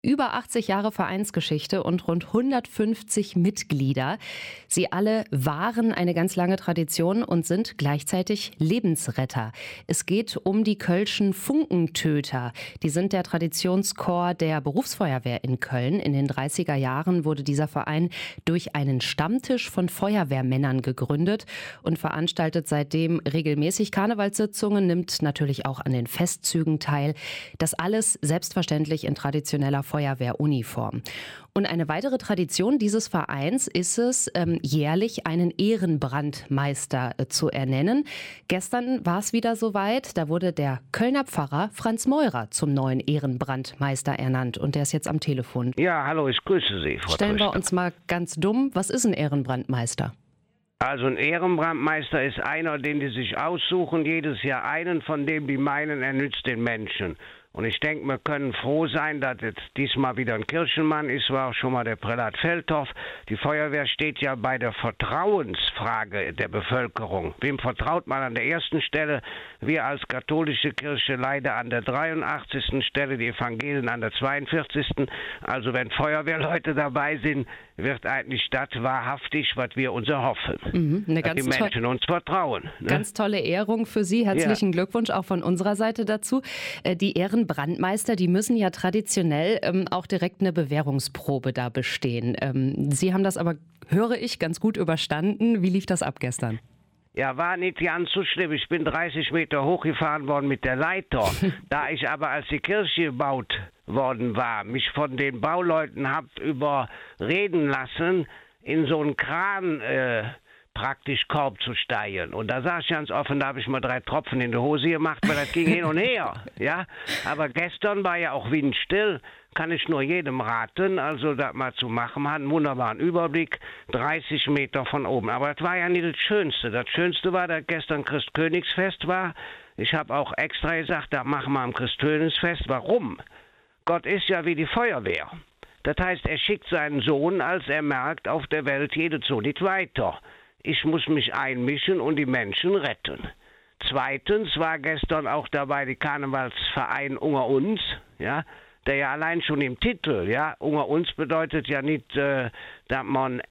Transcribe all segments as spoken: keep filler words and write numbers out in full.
Über achtzig Jahre Vereinsgeschichte und rund hundertfünfzig Mitglieder. Sie alle wahren eine ganz lange Tradition und sind gleichzeitig Lebensretter. Es geht um die Kölschen Funkentöter. Die sind der Traditionschor der Berufsfeuerwehr in Köln. In den dreißiger Jahren wurde dieser Verein durch einen Stammtisch von Feuerwehrmännern gegründet und veranstaltet seitdem regelmäßig Karnevalssitzungen, nimmt natürlich auch an den Festzügen teil. Das alles selbstverständlich in traditioneller Feuerwehruniform. Und eine weitere Tradition dieses Vereins ist es, ähm, jährlich einen Ehrenbrandmeister äh, zu ernennen. Gestern war es wieder soweit. Da wurde der Kölner Pfarrer Franz Meurer zum neuen Ehrenbrandmeister ernannt. Und der ist jetzt am Telefon. Ja, hallo, ich grüße Sie, Frau Stellen wir Tröster. uns mal ganz dumm. Was ist ein Ehrenbrandmeister? Also ein Ehrenbrandmeister ist einer, den die sich aussuchen, jedes Jahr einen, von dem die meinen, er nützt den Menschen. Und ich denke, wir können froh sein, dass jetzt diesmal wieder ein Kirchenmann ist, war auch schon mal der Prälat Feldhoff. Die Feuerwehr steht ja bei der Vertrauensfrage der Bevölkerung. Wem vertraut man an der ersten Stelle? Wir als katholische Kirche leider an der dreiundachtzigsten Stelle, die Evangelien an der zweiundvierzigsten Also wenn Feuerwehrleute dabei sind, wird eigentlich das wahrhaftig, was wir uns erhoffen. Mhm, eine dass ganz die Menschen uns vertrauen. Ne? Ganz tolle Ehrung für Sie. Herzlichen Ja. Glückwunsch auch von unserer Seite dazu. Äh, Die Ehrenbrandmeister, die müssen ja traditionell ähm, auch direkt eine Bewährungsprobe da bestehen. Ähm, Sie haben das aber, höre ich, ganz gut überstanden. Wie lief das ab gestern? Ja, war nicht ganz so schlimm. Ich bin dreißig Meter hochgefahren worden mit der Leiter. Da ich aber, als die Kirche gebaut worden war, mich von den Bauleuten habt überreden lassen, in so einen Kran äh, praktisch Korb zu steigen. Und da sag ich ganz offen, da habe ich mal drei Tropfen in die Hose gemacht, weil das ging hin und her. Ja? Aber gestern war ja auch windstill. Kann ich nur jedem raten, also das mal zu machen. Man hat einen wunderbaren Überblick, dreißig Meter von oben. Aber das war ja nicht das Schönste. Das Schönste war, dass gestern Christkönigsfest war. Ich habe auch extra gesagt, da machen wir am Christkönigsfest. Warum? Gott ist ja wie die Feuerwehr. Das heißt, er schickt seinen Sohn, als er merkt, auf der Welt geht es so nicht weiter. Ich muss mich einmischen und die Menschen retten. Zweitens war gestern auch dabei die Karnevalsverein Unter uns, ja, der ja allein schon im Titel, ja, Unter uns bedeutet ja nicht, äh, dass man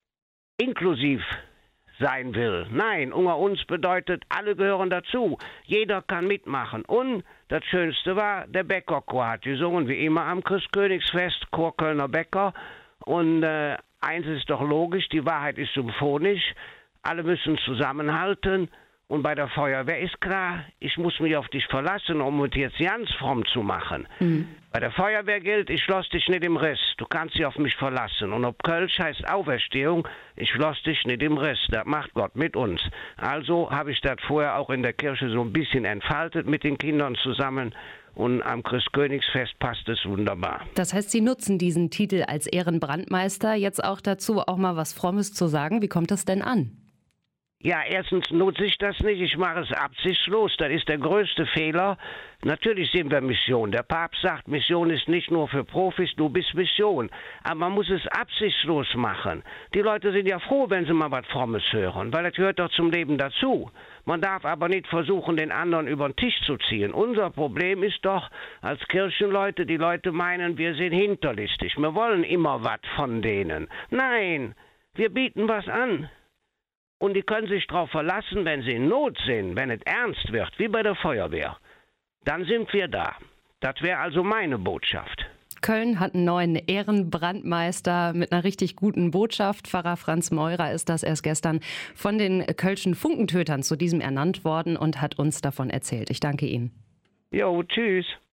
inklusiv sein will. Nein, Unter uns bedeutet, alle gehören dazu. Jeder kann mitmachen. Und das Schönste war, der Bäckerchor hat gesungen, wie immer am Christkönigsfest, Chor Kölner Bäcker. Und äh, eins ist doch logisch, die Wahrheit ist symphonisch. Alle müssen zusammenhalten. Und bei der Feuerwehr ist klar, ich muss mich auf dich verlassen, um es jetzt ganz fromm zu machen. Mhm. Bei der Feuerwehr gilt, ich lass dich nicht im Riss. Du kannst dich auf mich verlassen. Und ob Kölsch heißt Auferstehung, ich lass dich nicht im Riss. Das macht Gott mit uns. Also habe ich das vorher auch in der Kirche so ein bisschen entfaltet mit den Kindern zusammen. Und am Christkönigsfest passt es wunderbar. Das heißt, Sie nutzen diesen Titel als Ehrenbrandmeister jetzt auch dazu, auch mal was Frommes zu sagen. Wie kommt das denn an? Ja, erstens nutze ich das nicht, ich mache es absichtslos, das ist der größte Fehler. Natürlich sind wir Mission. Der Papst sagt, Mission ist nicht nur für Profis, du bist Mission. Aber man muss es absichtslos machen. Die Leute sind ja froh, wenn sie mal was Frommes hören, weil das gehört doch zum Leben dazu. Man darf aber nicht versuchen, den anderen über den Tisch zu ziehen. Unser Problem ist doch, als Kirchenleute, die Leute meinen, wir sind hinterlistig. Wir wollen immer was von denen. Nein, wir bieten was an. Und die können sich darauf verlassen, wenn sie in Not sind, wenn es ernst wird, wie bei der Feuerwehr, dann sind wir da. Das wäre also meine Botschaft. Köln hat einen neuen Ehrenbrandmeister mit einer richtig guten Botschaft. Pfarrer Franz Meurer ist das erst gestern von den Kölschen Funkentötern zu diesem ernannt worden und hat uns davon erzählt. Ich danke Ihnen. Jo, tschüss.